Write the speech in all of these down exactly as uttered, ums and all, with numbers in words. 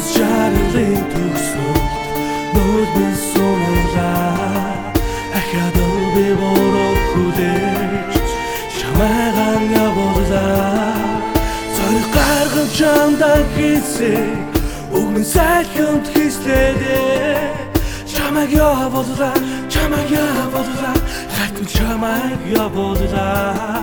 Жаргалын төгсөлд нөлмөн сунараа ахад би бороо хүлээж чамайгаан явуулаа зориг гарган чамдаа хийсэй өгмөн сайханд хийслээ чамайг явуулаа чамайг явуулаа хатан чамайг явуулаа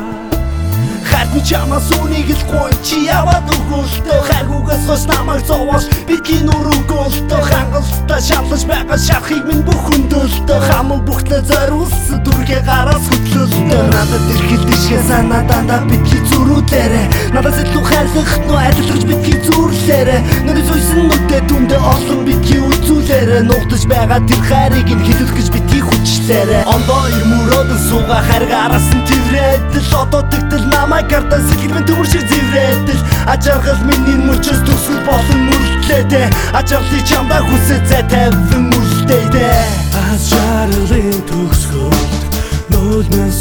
Хатан чамаас үнийг л гуй чи яваад өгөөлтөө хайгуугаас хойш намайг зовоош бидний нүргөөлтөө хангалттай шалгаж байгаа шарахыг минь бүх өндөөлтөө хаман бүхлээ зориулсан дүргээ гараас хөтлөлтөө надад ирэхэд ишгээ санаа дандаа бидний зүрүүдээрээ надаас илүү хайрлах нөө адилж бидний зүрлээрээ нүрээс уйсан нүдээ дүндээ олон бидний үзүүлээрээ нугтаж байгаа тэр хайрыг нь хэлэх гэж бидний хүчлээрээ ондоо ирмөрөөдөн суугаа харгаараас нь тэрээд л одоо тэгтэл намайг гартаа сэтгэлмэн төмөр шиг зэврээдэл ажаргал миний мөчөөс төсөл болон мөрлөлтөө ажарлыг чамдаа хүсэж зай тавин мөрлөлтөө аз жаргалын төгсгөлд нөлмөн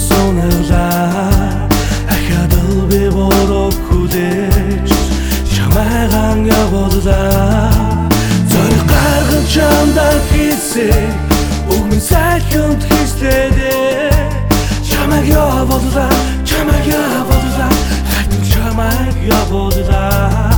сунараа ахад би бороо хүлээж чамайгаан явуулаа зориг гарган чамдаа хийсэй өгмөн сайханд хийслээ чамайг явуулаа чамайг явуулаа хатан чамайг явуулаа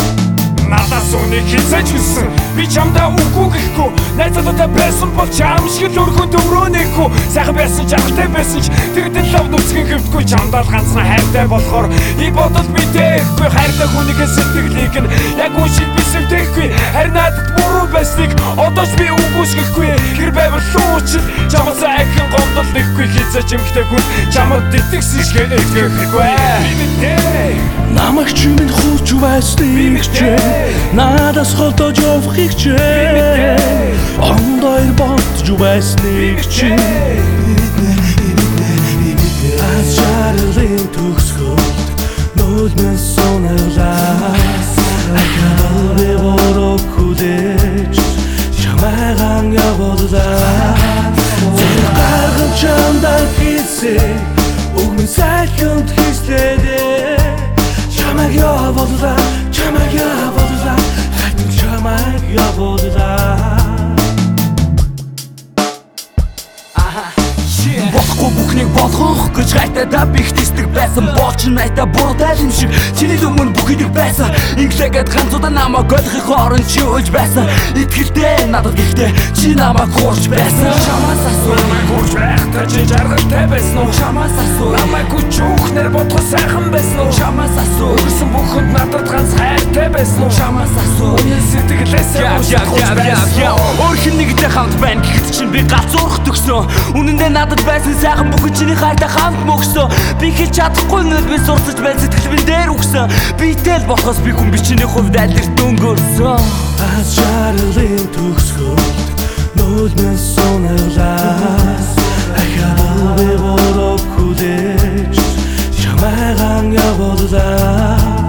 надаас үнийг хийсэж хүссэн би чамдаа үгүй гэхгүй найзуудтай байсан бол чам шиг л өргөнд өрөөнэхгүй сайхан байсан жаргалтай байсан ч тэгдэл лав нүцгэн хөвдгүй чамдаа л ганцхан хайртай болохоор и бодол мэдээхгүй хайртай хүнийхээ сэтгэлийг нь яг үшиг бисэвдэхгүй харин надад буруу байсныг одоо ч би үгүйсгэхгүй гэр байвал луучил чамаас айхан гомдол нэхгүй хийсэж юмхтэй хүн чамд итгэсэн шиг итгэхгүй би мэдээ намайг чи минь хурж байсныг чи надаас холдож явахыг чи ондойр бодж байсныг чи аз жаргалын төгсгөлд нөлмөн сунараа ахад би бороо хүлээж чамайгаан явуулаа зориг гарган чамдаа хийсэй өгмөн сайханд хийслээ чамайг явуулаа чамайг явуулаа хатан чамайг явуулаа Болохгүй бүхнийг болгох гэж гайтаа бих тисдэг байсан Болч найта бурдал юм шиг чиний өмнө бүх идэг байсан Инглигээд ганцудаа намайг ойлгохын хооронд чи уйлж байсан Итгэлтэй надад гэхдээ чи намайг хуурч байсан Чамаас асуу намайг хурж байхдаа чи жаргалтай байсан уу Чамаас асуу намайг хүчүүхнэр бодгоо сайхан байсан уу Чамаас асуу өгсөн бүхэнд надад ганц хайртай байсан уу Чамаас асуу үнэн сэтгэлээсээ Өөр хин нэгтэй хамт байна гэхэд чинь би галзуурах төгсөн Үнэндээ надад байсан сайхан бүхэн чиний хайртай хамт мөгсөн Би хэлж чадахгүй нөл би сурцаж байна сэтгэл минь дээр үгсэн Битэй л болохоос би хүн би чиний хувьд алирт өнгөрсөн аз жаргалын төгсгөлд нөлмөн сунараа ахад би бороо хүлээж чамайгаан явуулаа